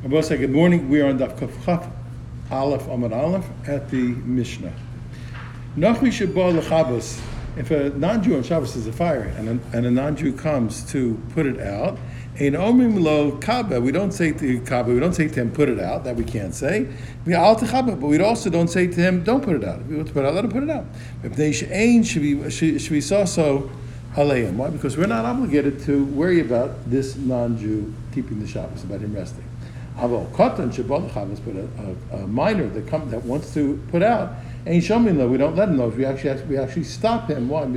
Rabbi say good morning. We are on Daf Kaf Aleph Amud Aleph at the Mishnah. Nachri Shabbat Lechabos. If a non-Jew on Shabbos is a fire and a non-Jew comes to put it out, in Omrim Lo Kaba, we don't say to Kaba, we don't say to him put it out. That we can't say. We Al Techaba, but we also don't say to him don't put it out. If you want to put it out, let him put it out. If they should be so. Why? Because we're not obligated to worry about this non-Jew keeping the Shabbos, about him resting. Aval Katan Shabbat Lechabos, but a minor that wants to put out, ain't showing though. We don't let him know. We actually stop him. Why?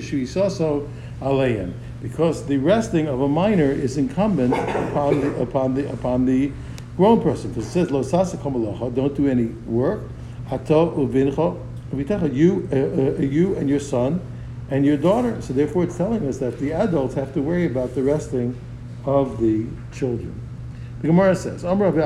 Because the resting of a minor is incumbent upon the grown person. Because it says Lo Sasa Komalocha, don't do any work. Hato uvincho, you and your son and your daughter. So therefore it's telling us that the adults have to worry about the resting of the children. The Gemara says, now it's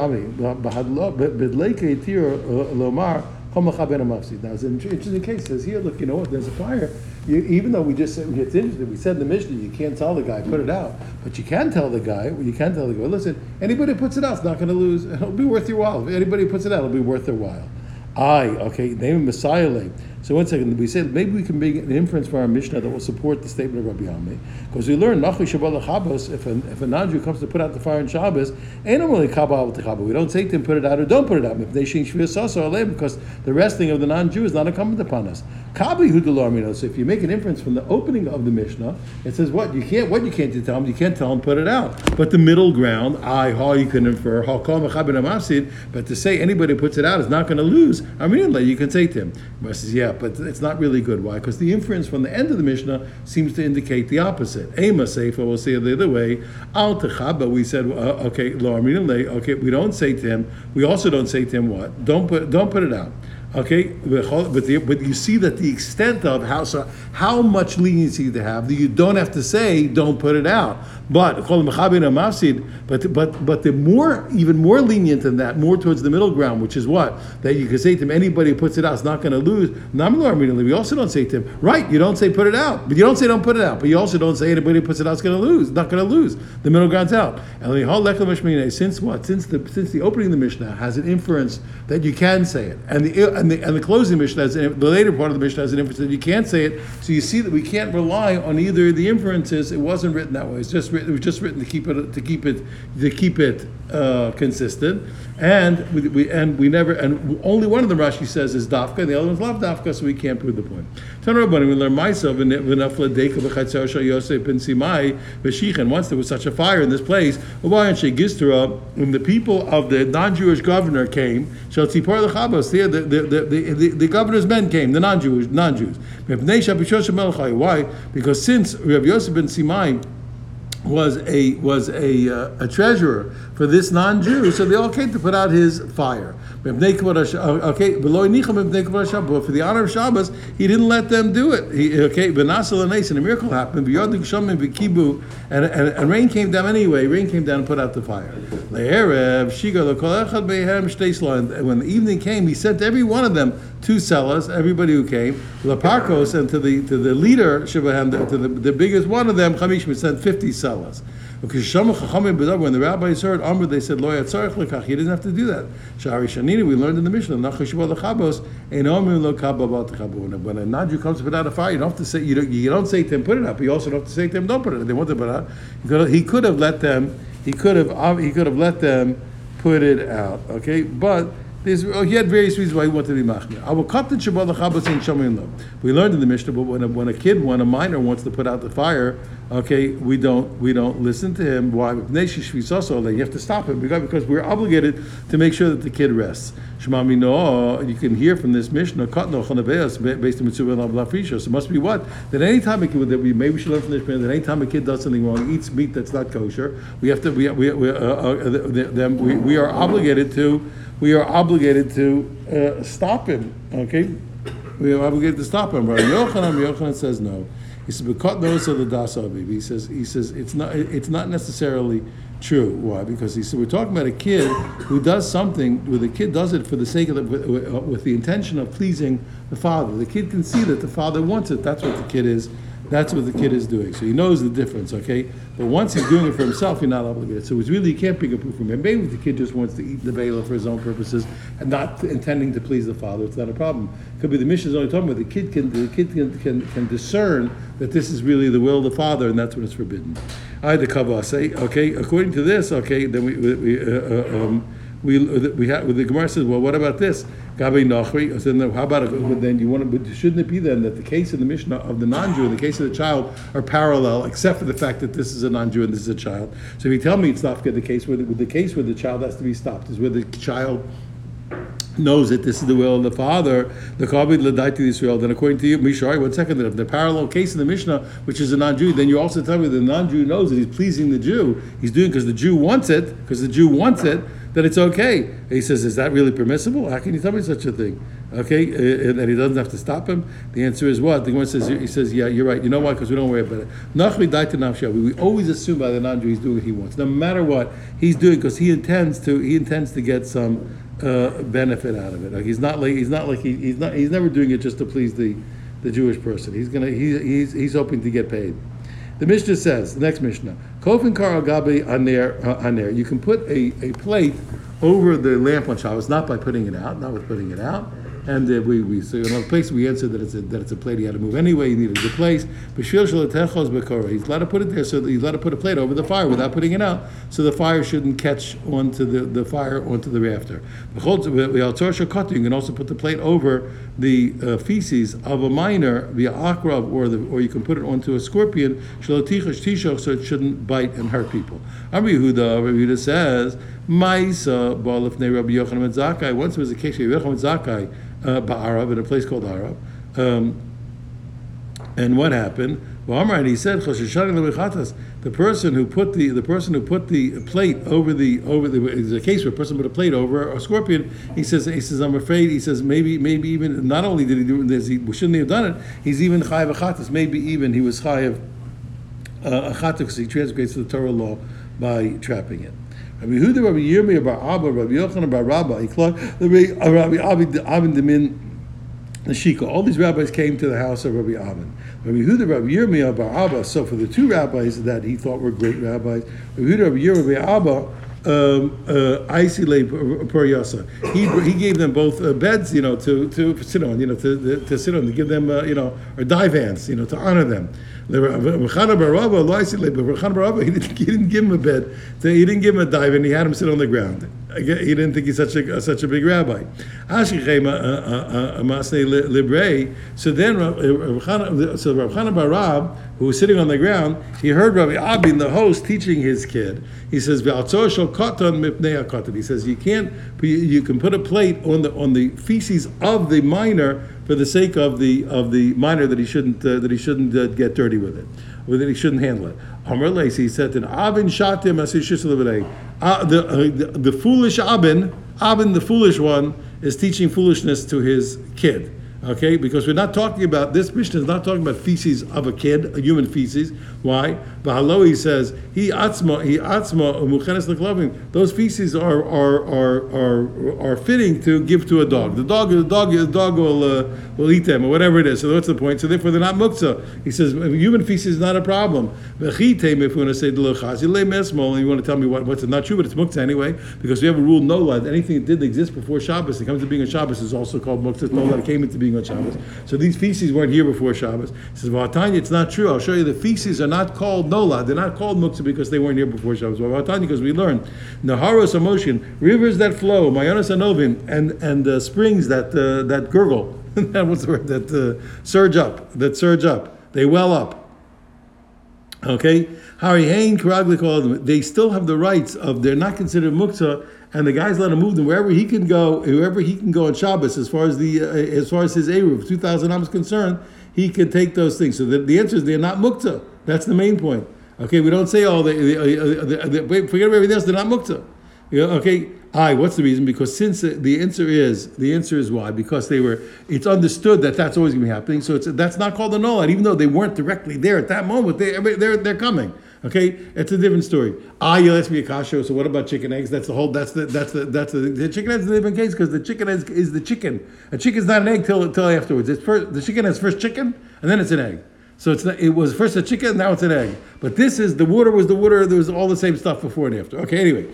an interesting case. It says here, look, you know what, there's a fire. Even though we just said, it's interesting, we said in the Mishnah, you can't tell the guy, put it out. But you can tell the guy, listen, anybody who puts it out is not going to lose. It'll be worth your while. If anybody who puts it out, it'll be worth their while. Name Messiah. So one second, we said maybe we can make an inference from our Mishnah that will support the statement of Rabbi Ami, because we learned Nachri Shabbat Lechabos, if a non-Jew comes to put out the fire in Shabbos, ain't only Kabbalah Techaba. We don't say to him put it out or don't put it out. Because the resting of the non-Jew is not incumbent upon us. So if you make an inference from the opening of the Mishnah, it says what you can't tell him. You can't tell him put it out. But the middle ground, you can infer. But to say anybody who puts it out is not going to lose. You can say to him. He says, yeah, but it's not really good. Why? Because the inference from the end of the Mishnah seems to indicate the opposite. Ema Seifa, we'll say it the other way. Al Techaba, we said, we don't say to him. We also don't say to him what? Don't put it out. Okay, but you see that the extent of how much leniency to have, that you don't have to say don't put it out. But the even more lenient than that, more towards the middle ground, which is what? That you can say to him, anybody who puts it out is not going to lose. We also don't say to him, right, you don't say put it out, but you don't say don't put it out, but you also don't say anybody who puts it out is going to lose, not going to lose. The middle ground's out. Since what? Since the opening of the Mishnah has an inference that you can say it, and the closing Mishnah, the later part of the Mishnah has an inference that you can't say it. So you see that we can't rely on either of the inferences. It wasn't written that way. It was just written to keep it consistent. And we never. Only one of them Rashi says is dafka, and the other one's lav dafka, so we can't prove the point. We learn myself and once there was such a fire in this place, when the people of the non-Jewish governor came, the governor's men came, the non-Jews. Why? Because since Rabbi Yosef ben Simai was a treasurer for this non-Jew, so they all came to put out his fire. But for the honor of Shabbos, he didn't let them do it. And a miracle happened. And rain came down anyway. Rain came down and put out the fire. And when the evening came, he sent every one of them 2 sellers, everybody who came, Laparkos, and to the leader, to the biggest one of them, Chamishim, sent 50 sellers. When the rabbis heard Amr, they said, "Lo yatzarich lekach." He didn't have to do that. Shari Shanini, we learned in the Mishnah, "Nachri Shabbat Lechabos, ein omrim lo kaba bal techabo." When a non-Jew comes to put out a fire, you don't have to say you don't say to him put it out, but you also don't have to say to him don't put it out. If they want to put it out, he could have let them. He could have let them put it out. Okay, but. He had various reasons why he wanted to be machmir. I will cut the Shabbat Lechabos in Shomin Lo. We learned in the Mishnah, but when a minor wants to put out the fire, okay, we don't listen to him. Why? You have to stop him because we're obligated to make sure that the kid rests. You can hear from this Mishnah, based on Mitzvah. So it must be what? That any time a kid, maybe we should learn from this Mishnah, that any time a kid does something wrong, eats meat that's not kosher, we are obligated to stop him. Okay, we are obligated to stop him. Rabbi Yochanan says no. He says because those are the das aviv. He says it's not necessarily true. Why? Because he said we're talking about a kid who does something where the kid does it for the sake of with the intention of pleasing the father. The kid can see that the father wants it. That's what the kid is that's what the kid is doing. So he knows the difference, okay? But once he's doing it for himself, you're not obligated. So it's really, you can't pick a proof from him. Maybe if the kid just wants to eat the bela for his own purposes and not intending to please the father, it's not a problem. Could be the Mishnah is only talking about the kid can discern that this is really the will of the father, and that's when it's forbidden. I the kavah say, okay, according to this, okay, then we have, the Gemara says, well, what about this? Gabi Nachri. So then, how about it? Then you want to? Shouldn't it be then that the case of the Mishnah of the non-Jew and the case of the child are parallel, except for the fact that this is a non-Jew and this is a child? So if you tell me it's not good, the case where the child has to be stopped is where the child knows that this is the will of the father, the Kabid Ladai to Israel, then according to you, Mishari, 1 second, if the parallel case in the Mishnah, which is a non-Jew, then you also tell me the non-Jew knows that he's pleasing the Jew, he's doing because the Jew wants it, then it's okay. And he says, is that really permissible? How can you tell me such a thing? Okay, and he doesn't have to stop him? The answer is what? The Gemara says, he says, yeah, you're right. You know why? Because we don't worry about it. Nachri daita nafsha. We always assume by the non-Jew he's doing what he wants. No matter what, he's doing because he intends to get some benefit out of it. Like he's never doing it just to please the Jewish person. He's hoping to get paid. The Mishnah says, the next Mishnah, Kofin kar agabe aner. You can put a plate over the lamp on Shabbos, not with putting it out. And so in a place we answered that it's a plate he had to move anyway. He needed a place. He's allowed to put it there, so he's allowed to put a plate over the fire without putting it out, so the fire shouldn't catch onto the fire onto the rafter. You can also put the plate over the feces of a minor via akrav, or you can put it onto a scorpion, so it shouldn't bite and hurt people. Rabbi Yehuda says, Ma'isa ba'alifnei Rabbi Yochanan ben Zakkai. Once there was a case of Rabbi Yochanan ben Zakkai ba'Arab, in a place called Arab, and what happened? And he said, the person who put the plate over there's a case where a person put a plate over a scorpion. He says I'm afraid. He says maybe even not only did he do this, he shouldn't have done it. He's even chayav achatas. Maybe even he was chayav achatas because he transgressed the Torah law by trapping it. Rabbi Yehuda, Rabbi Yirmiyah bar Abba, Rabbi Yochanan bar Rabba, Rabbi Abin Demin Nashika. All these rabbis came to the house of Rabbi Abin. Rabbi Yehuda, Rabbi Yirmiyah bar Abba. So for the two rabbis that he thought were great rabbis, Rabbi Yehuda, Rabbi Yirmiyah bar Abba, Aisile per Yasa. He gave them both beds, to sit on, to sit on, to give them, or divans, to honor them. He didn't give him a bed. He didn't give him a dive, and he had him sit on the ground. He didn't think he's such a big rabbi. So then, Rav Chana bar Rab, who was sitting on the ground, he heard Rabbi Abin, the host, teaching his kid. He says, he says, you can put a plate on the feces of the minor for the sake of the minor that he shouldn't get dirty with it, or that he shouldn't handle it. Amar Leisi, he said, "Avin shatim the foolish Abin, the foolish one, is teaching foolishness to his kid." Okay, because we're not talking about, this Mishnah is not talking about feces of a kid, a human feces. Why? Bahalo, he says, he atzma umuchenes leklavim. Those feces are fitting to give to a dog. The dog will eat them, or whatever it is. So what's the point? So therefore they're not muktzah. He says human feces is not a problem. If you want to say and you want to tell me what's not true, but it's muktzah anyway, because we have a rule, no lad. Anything that didn't exist before Shabbos, it comes to being a Shabbos, is also called muktzah. No lad, it came into being on Shabbos. So these feces weren't here before Shabbos. He says, V'atanya, it's not true. I'll show you the feces are not called nolad. They're not called muktzah because they weren't here before Shabbos. V'atanya, because we learned Naharos motion, rivers that flow, Mayanos anovim, and springs that gurgle. That was the word, that surge up. They well up. Okay? Hari Hain Karagli called them. They still have the rights of, they're not considered muktzah, and the guys let him move them wherever he can go on Shabbos, as far as his Eruv, 2,000 am is concerned, he can take those things. So the answer is they're not muktzah. That's the main point. Okay, we don't say, forget everything else, they're not muktzah. Okay, what's the reason? Because since the answer is why? Because it's understood that's always going to be happening. So that's not called a nolad, even though they weren't directly there at that moment. They're coming. Okay, it's a different story. You'll ask me a kasha. So what about chicken eggs? The chicken eggs is a different case because the chicken egg is the chicken. A chicken's not an egg till afterwards. The chicken has first chicken and then it's an egg. So it was first a chicken, now it's an egg. But this is, the water was the water, there was all the same stuff before and after. Okay, anyway.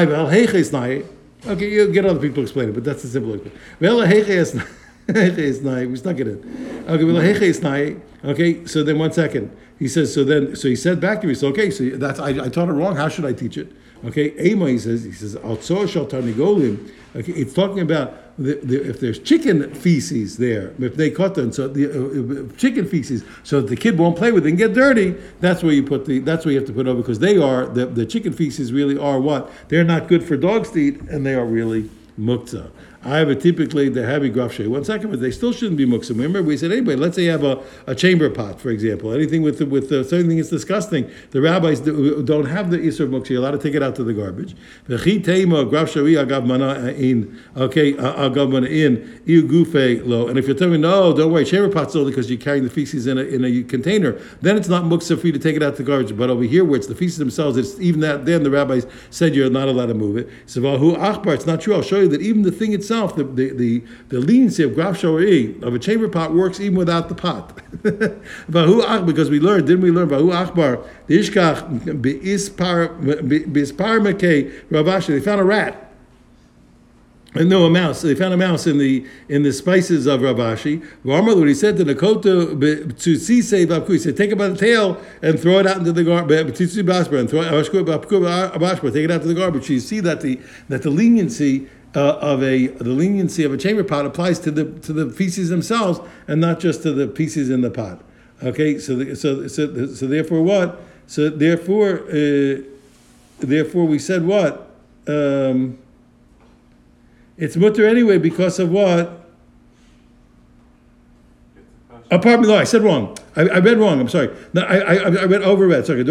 Okay, you get other people to explain it, but that's the simple explanation. We stuck it in. Okay, so then 1 second. He says, so he said back to me, so okay, so that's I taught it wrong. How should I teach it? Okay, Ema, he says, okay, it's talking about if there's chicken feces there, if they cut them, so the chicken feces, so that the kid won't play with it and get dirty. That's where you that's where you have to put over, because they are the chicken feces really are what? They're not good for dogs to eat, and they are really muktzah. I have typically the heavy grafshay. 1 second, but they still shouldn't be muktzah. Remember, we said anyway. Let's say you have a chamber pot, for example. Anything with something that's disgusting. The rabbis don't have the isur of muktzah. You're allowed to take it out to the garbage. And if you're telling me no, don't worry, chamber pot's only because you're carrying the feces in a container. Then it's not muktzah for you to take it out to the garbage. But over here, where it's the feces themselves, it's even that. Then the rabbis said you're not allowed to move it. So it's not true. I'll show you that even the thing itself, the leniency of graf shawari of a chamber pot works even without the pot. Because didn't we learn Vahu Achbar the Ishkach Bispar Mekei Ravashi? They found a rat. And no, a mouse. They found a mouse in the spices of Ravashi. What he said to Nakota to Sisei Vavku, he said, take it by the tail and throw it out into the garbage. And throw it, take it out to the garbage. So you see that the leniency of a chamber pot applies to the feces themselves and not just to the pieces in the pot. Okay, so therefore what? So therefore we said what? It's mutter anyway because of what? Pardon me, no, I said wrong. I read wrong. I'm sorry. No, I read overread. Sorry.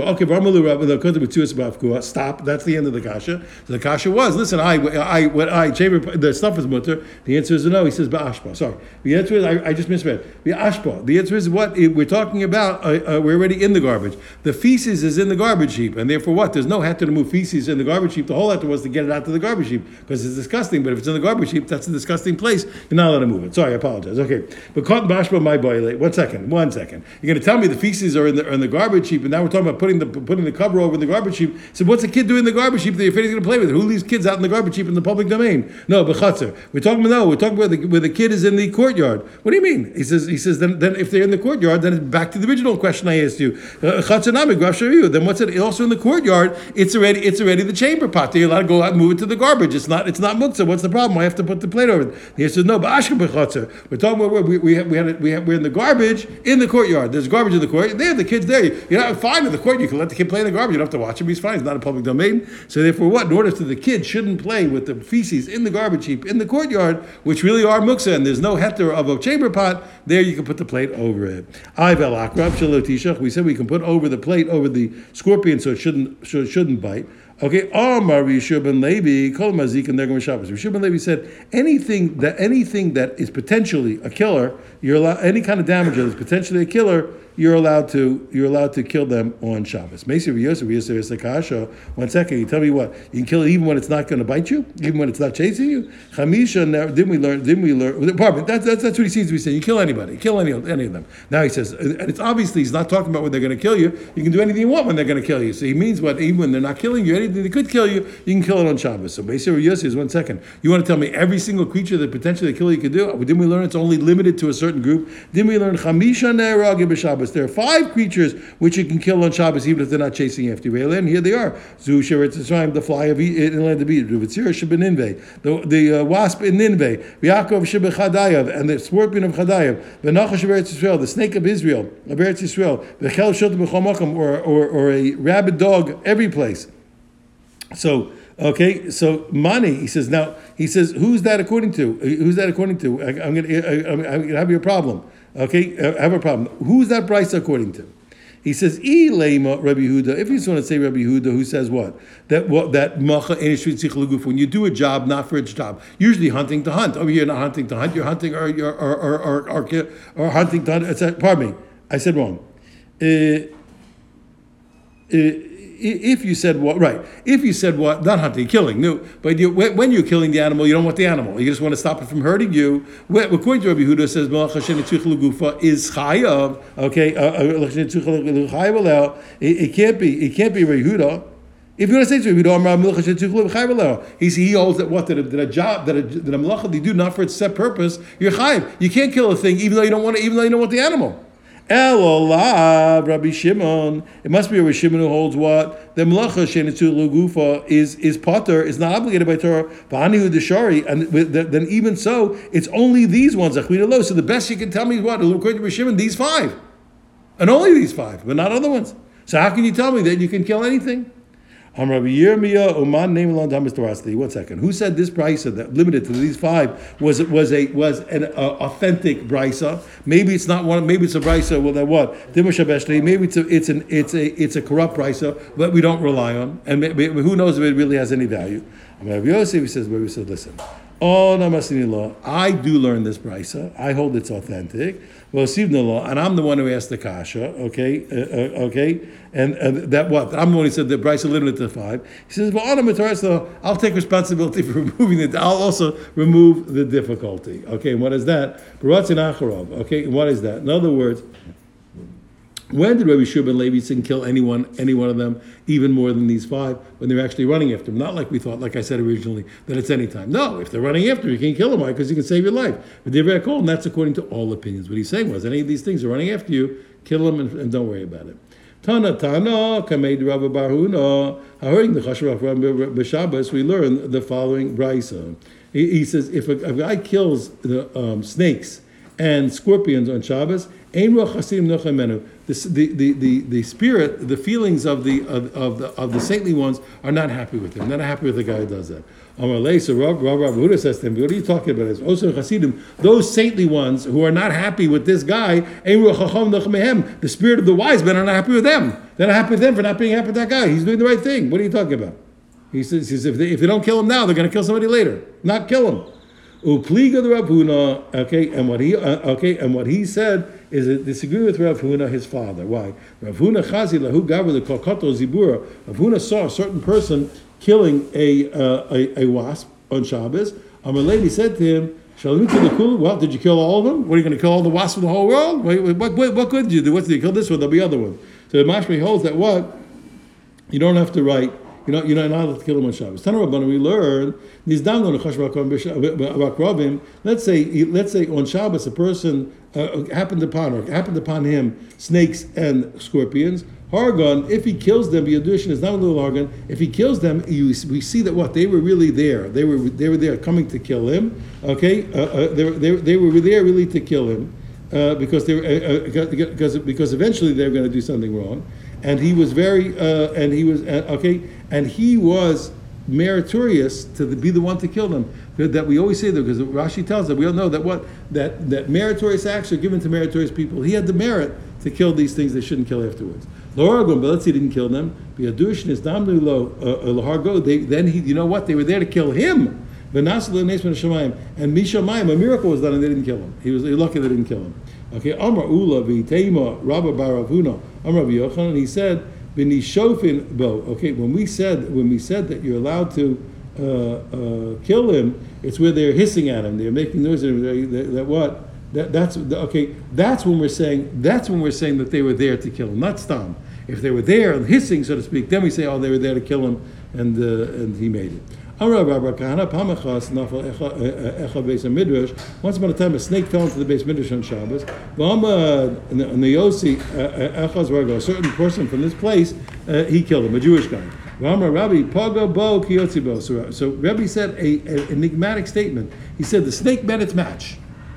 Okay, stop. That's the end of the kasha. So the kasha was, listen, chamber, the stuff is mutter. The answer is no. He says ba'ashpa. Sorry. The answer is I just misread. Ba'ashpa. The answer is what we're talking about. We're already in the garbage. The feces is in the garbage heap, and therefore what? There's no heter to move feces in the garbage heap. The whole heter was to get it out to the garbage heap because it's disgusting. But if it's in the garbage heap, that's a disgusting place. You're not allowed to move it. Sorry, I apologize. Okay, but cotton ba'ashpa my boy. 1 second. You're going to tell me the feces are in the garbage heap, and now we're talking about putting the cover over the garbage heap. So what's a kid doing in the garbage heap that you're afraid he's going to play with? Who leaves kids out in the garbage heap in the public domain? No, but chatzar. We're talking about where the kid is in the courtyard. What do you mean? He says then if they're in the courtyard, then it's back to the original question I asked you. Chatzar nami graf shariu. Then what's it? Also in the courtyard, it's already the chamber pot. You're allowed to go out and move it to the garbage. It's not muktzah. What's the problem? I have to put the plate over it. He says no, but ashka b'chatzar. We're talking about we're in the garbage in the courtyard. There's garbage in the court. There, the kid's there. You're not fine in the court. You can let the kid play in the garbage. You don't have to watch him. He's fine. He's not a public domain. So therefore, what? In order to the kid shouldn't play with the feces in the garbage heap in the courtyard, which really are muksa, and there's no heter of a chamber pot. There, you can put the plate over it. We said we can put over the plate over the scorpion so it shouldn't bite. Okay, Amar Rishub ben Levi, Kol Mazik and Dergam Shabbos. Rishub ben Levi said anything that is potentially a killer, you're allowed, any kind of damage that is potentially a killer, you're allowed to kill them on Shabbos. Meisi Yosef Kasha. 1 second, you tell me what? You can kill it even when it's not going to bite you, even when it's not chasing you. Chamisha. Didn't we learn? Pardon. That's what he seems to be saying. You kill anybody, kill any of them. Now he says, and it's obviously he's not talking about when they're going to kill you. You can do anything you want when they're going to kill you. So he means what? Even when they're not killing you, anything that could kill you, you can kill it on Shabbos. So Meisi Yosef is 1 second. You want to tell me every single creature that potentially kill you could do? Didn't we learn it's only limited to a certain group? Didn't we learn Chamisha Ne'eragim b'Shabbos? There are 5 creatures which you can kill on Shabbos even if they're not chasing after you. And here they are: Zu Sheretz Yisrael, the fly of inland of Egypt, Ruvitzir Shebeninve, the wasp in Nineveh, Yaakov Shebechadayav, and the scorpion of Chadayav, the Nachash of Eretz Yisrael, the snake of Israel, of Eretz Yisrael, the Chel Shot B'chol Makom, or a rabid dog every place. So. Okay, so Mani, he says, who's that according to? Who's that according to? I'm gonna have your problem. Okay, I have a problem. Who's that Bryce according to? He says, Lema Rabbi Yehuda. If you just want to say Rabbi Yehuda, who says what? That macha when you do a job, not for its job. Usually hunting to hunt. Over here, not hunting to hunt. You're hunting or hunting to hunt. Pardon me, I said wrong. if you said what, right? If you said what, not hunting, killing, no. But when you're killing the animal, you don't want the animal. You just want to stop it from hurting you. According to Rabbi Yehuda, says malacha shenetuch legufa is chayav. Okay, it can't be. It can't be Rabbi Yehuda. If you want to say to Rabbi Yehuda, he holds that what that a job that a malacha they do not for its set purpose, you're chayav. You can't kill a thing even though you don't want it, even though you don't want the animal. Elolav, Rabbi Shimon. It must be Rabbi Shimon who holds what the melacha shenetu lugufa is potter, is not obligated by Torah. V'anihu deshari, and then even so, it's only these ones. So the best you can tell me is what according to Rabbi Shimon, these 5, and only these 5, but not other ones. So how can you tell me that you can kill anything? Rabbi Yirmiyah Oman name alone Mr. Rasti. 1 second. Who said this brisa that limited to these 5 was an authentic brisa? Maybe it's not one. Maybe it's a brisa. Well, that what? Maybe it's a corrupt brisa that we don't rely on, and maybe, who knows if it really has any value? Rabbi Yosef says, listen. Oh, Namasini, I do learn this brisa. I hold it's authentic. Well, and I'm the one who asked the kasha. Okay, and that what? I'm the one who said the brisa limited to 5. He says, well, I'll take responsibility for removing it. I'll also remove the difficulty. Okay, and what is that? Okay, and what is that? In other words, when did Rabbi Shua ben Levi kill any one of them, even more than these 5, when they're actually running after him? Not like we thought, like I said originally, that it's any time. No, if they're running after you, you can't kill them. Why? Because you can save your life. But they're very cold, and that's according to all opinions. What he's saying was, any of these things are running after you, kill them and don't worry about it. Tana, Kameid Rabbi Barhuna, hearing the Chashavach B'Shabbos, we learn the following brisa. He says, if a guy kills the snakes and scorpions on Shabbos, the spirit, the feelings of the saintly ones are not happy with him. Not happy with the guy who does that. So Rav Huda says to him, what are you talking about? Also Hasidim, those saintly ones who are not happy with this guy, the spirit of the wise men are not happy with them. They're not happy with them for not being happy with that guy. He's doing the right thing. What are you talking about? He says if they don't kill him now, they're going to kill somebody later. Not kill him. Upliga the Rav Huna, and what he said is it disagree with Rav Huna, his father. Why? Rav Huna chazi lahu gaver the kokoto zibura. Rav Huna saw a certain person killing a wasp on Shabbos. A lady said to him, well, did you kill all of them? What, are you going to kill all the wasps of the whole world? What good did you do? What did you kill this one? There'll be other ones. So the Mashmi holds that what? You don't have to write. You're not allowed to kill them on Shabbos. Tana Rabbana, we learn these down on the Let's say on Shabbos a person happened upon him snakes and scorpions. Hargon, if he kills them, the addition is not a little Hargon. If he kills them, we see that what they were really there. They were there coming to kill him. Okay, they were there really to kill him because eventually they were going to do something wrong. And he was and he was meritorious to be the one to kill them. That we always say that because Rashi tells that we all know that meritorious acts are given to meritorious people. He had the merit to kill these things they shouldn't kill afterwards. But let's say he didn't kill them. Then he, you know what? They were there to kill him. And Mishamayim, a miracle was done, and they didn't kill him. He was lucky they didn't kill him. Okay, Amar Ula v'Teima Rabba Bar Avuna Amar Yochanan. He said, "B'nishofin bo." Okay, when we said that you're allowed to kill him, it's where they're hissing at him, they're making noise at him. That's when we're saying that they were there to kill him, not stam. If they were there hissing, so to speak, then we say, they were there to kill him, and he made it. Once upon a time, a snake fell into the base midrash on Shabbos. A certain person from this place, he killed him, a Jewish guy. So Rabbi said an enigmatic statement. He said the snake met its match.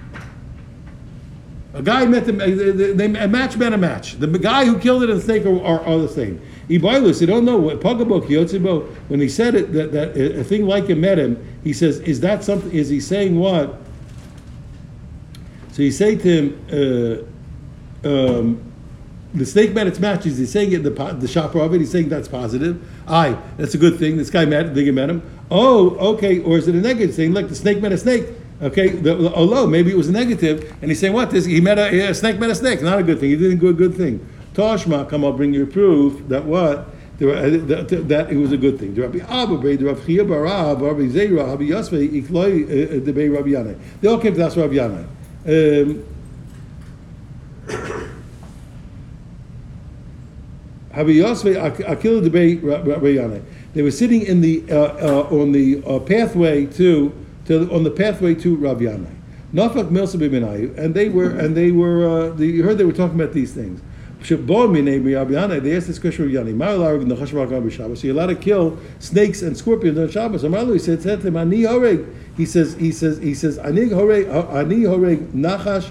A guy met a match met a match. The guy who killed it and the snake are the same. Ibailus, you don't know what Pagabo Kiyotzibo, when he said it that a thing like it met him, he says, is that something? Is he saying what? So he say to him, the snake met its match. Is he saying it the shopper of it? He's saying that's positive. That's a good thing. This guy met him. Oh, okay. Or is it a negative thing? Like the snake met a snake. Okay, maybe it was a negative, and he's saying what? A snake met a snake. Not a good thing. He didn't do a good thing. Toshma, come, I'll bring you proof that what? that it was a good thing. The Rabbi Abba, the Rav Chia Barav, Rabbi Zera, Rabbi Yosef, Ikloi, the Bei Rabbi Yanai. They all came to ask Rabbi Yanai. Rabbi Yosef, Akil the Bei Rabbi Yanai. They were sitting in the on the pathway to Rabbi Yanai. Nafak Milsa b'Minayu, and they were you heard they were talking about these things. They asked this question of Rabbi Yanai. So you're allowed to kill snakes and scorpions on Shabbos. He said to him, Ani horeg. He says, Ani horeg nachash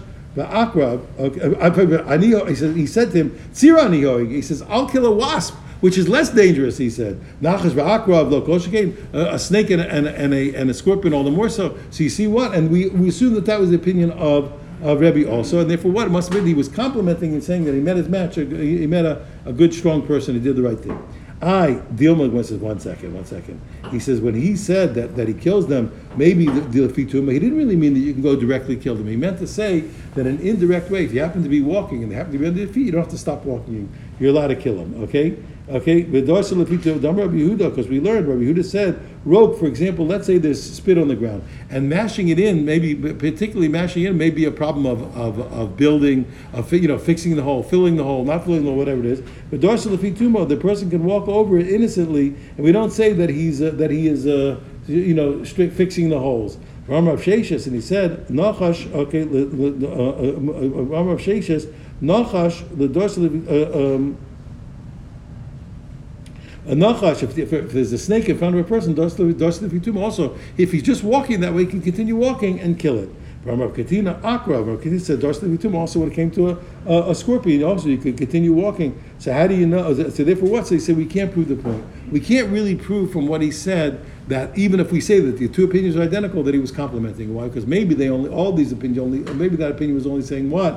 v'akrav. He said to him, Tzira ani horeg. He says, I'll kill a wasp, which is less dangerous. He said, nachash v'akrav lo kol shekain, a snake and a scorpion all the more so. So you see what? And we assume that was the opinion of Rebbe also, and therefore what? It must have been he was complimenting and saying that he met his match, he met a good, strong person, he did the right thing. Dilma says, one second. He says, when he said that he kills them, maybe the fituma, he didn't really mean that you can go directly kill them. He meant to say that in an indirect way, if you happen to be walking and they happen to be under their feet, you don't have to stop walking. You're allowed to kill them, okay? Okay, because we learned, Rabbi Yehuda said, rope, for example, let's say there's spit on the ground, and mashing it in, particularly mashing it in, may be a problem of building, fixing the hole, filling the hole, not filling the hole, whatever it is. But the person can walk over it innocently, and we don't say that he is strict fixing the holes. Rav Sheshes, and he said, Nachash, okay, Rav Sheshes, Nachash, the dorsal. A nachash, if there's a snake in front of a person, also, if he's just walking that way, he can continue walking and kill it. Rav Katina Akra, Rav Katina said, also when it came to a scorpion, also you could continue walking. So how do you know? So therefore what? So he said, we can't prove the point. We can't really prove from what he said that even if we say that the two opinions are identical, that he was complimenting. Why? Because maybe maybe that opinion was only saying what?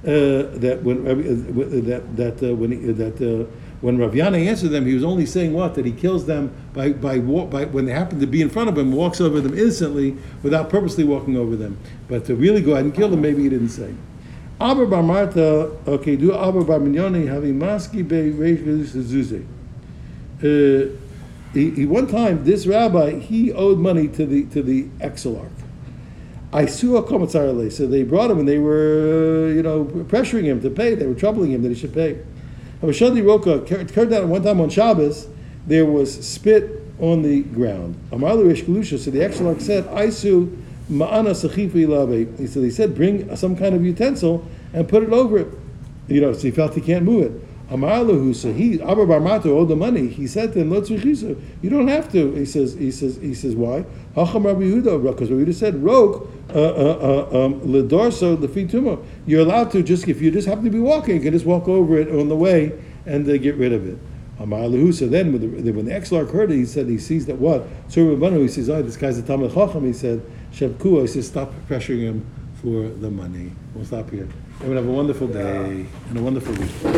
When Rav Yanai answered them, he was only saying what? That he kills them by when they happen to be in front of him, walks over them instantly without purposely walking over them. But to really go ahead and kill them, maybe he didn't say. Aber bar Marta, okay, do Aber bar Minyoni having maski be reish zuze. He one time, this rabbi, he owed money to the exilarch. I saw komatzarale, so they brought him and they were pressuring him to pay. They were troubling him that he should pay. Avashadi Roka, it occurred that one time on Shabbos, there was spit on the ground. Amar Rish Galusha, so the exilarch said, Aisu ma'ana sachifi labe. He said, bring some kind of utensil and put it over it. So he felt he can't move it. Amar Lahu, so Abba Bar Mato owed the money. He said to him, Lo tzrichisu, you don't have to. He says, why? Hacham Rabbi Yehuda, because Rabbi Yehuda said, Rok, Ledorso, the fituma. You're allowed to if you just happen to be walking, you can just walk over it on the way and get rid of it. Amar Lahu, so then when the exilarch heard it, he sees that what? So he says, this guy's a Talmid Chacham. He said, Shebkua, he says, stop pressuring him for the money. We'll stop here. Everyone have a wonderful day and a wonderful week.